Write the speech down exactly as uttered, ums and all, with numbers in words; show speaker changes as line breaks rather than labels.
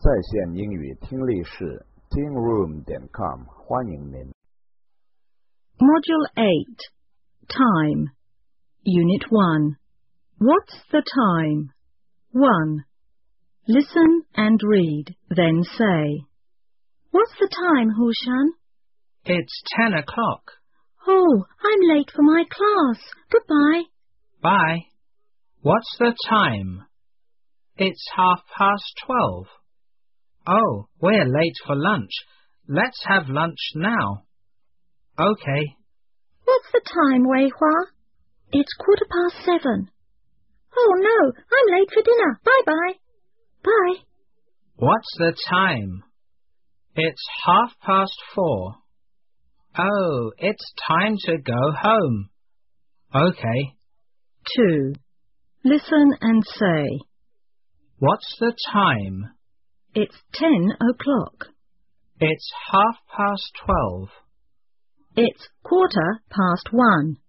在线英语听力室 teen room 点 com 欢迎您。
Module eight. Time. Unit one. What's the time? one. Listen and read, then say. What's the time, Hushan?
It's ten o'clock.
Oh, I'm late for my class. Goodbye.
Bye. What's the time? It's half past twelve. Oh, we're late for lunch. Let's have lunch now. Okay.
What's the time, Wei Hua? It's quarter past seven. Oh, no, I'm late for dinner. Bye-bye. Bye.
What's the time? It's half past four. Oh, it's time to go home. Okay.
two. Listen and say.
What's the time?
It's ten o'clock.
It's half past twelve.
It's quarter past one.